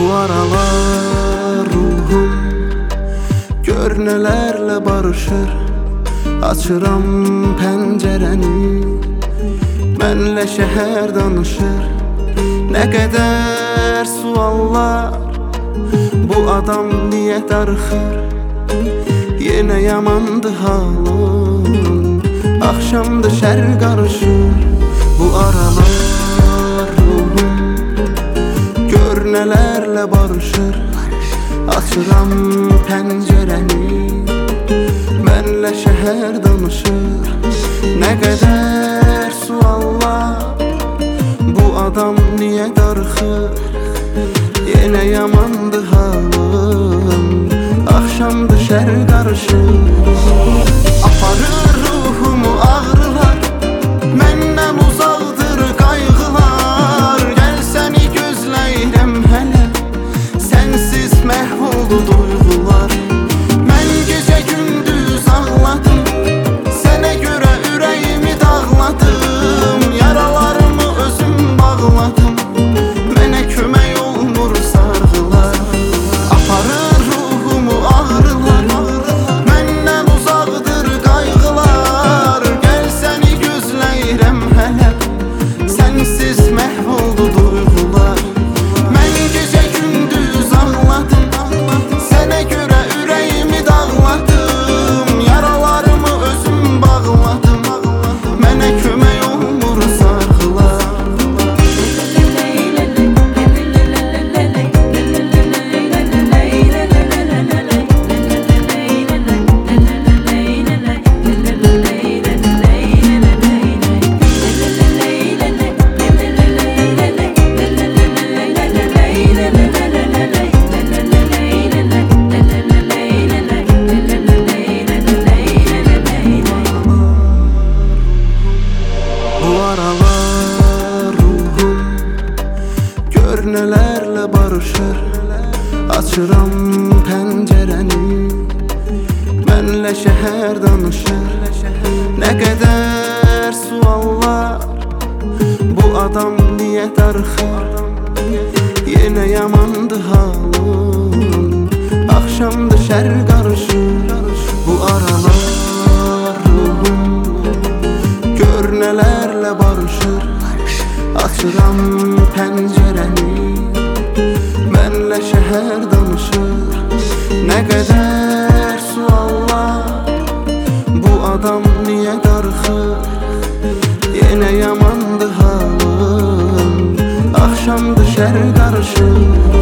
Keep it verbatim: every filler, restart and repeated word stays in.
Bu aralar ruhum gör nelərlə barışır. Açıram pəncərəni, mənlə şəhər danışır. Nə qədər suallar, bu adam niyə darıxır? Yenə yamandı halım, axşamdı şər qarışır. Bu aralar ruhum gör nələrlə barışır. Açıram pəncərəni, mənlə şəhər danışır. Nə qədər suallar, bu adam niyə darıxır? Yenə yamandı halım, axşamdı şər qarışır. Aparır ruhumu ağrılar, məndən uzaqdır qayğılar. Gəl səni gözləyirəm hələ, sənsiz məhv oldu duyğular. Mən gecə gündüz ağladım, sənə görə ürəyimi dağladım. Yaralarımı özüm bağladım, mənə kömək olmur sarğılar. Aparır ruhumu ağrılar, məndən uzaqdır qayğılar. Gəl səni gözləyirəm hələ, sənsiz məhv oldu duyğular. Mən gecə gündüz ağladım, sənə görə ürəyimi dağladım. Yaralarımı özüm bağladım, mənə kömək olmur sarğılar. Bu aralar ruhum gör nələrlə barışır. Açıram pəncərəni, mənlə şəhər danışır. Nə qədər suallar, bu adam niyə darıxır? Yenə yamandı halım, axşamdı şər qarışır. Bu aralar ruhum gör nələrlə barışır. Açıram pəncərəni, mənlə şəhər danışır. Nə qədər suallar, bu adam niyə darıxır? Yenə yamandı halım, axşamdı şər qarışır.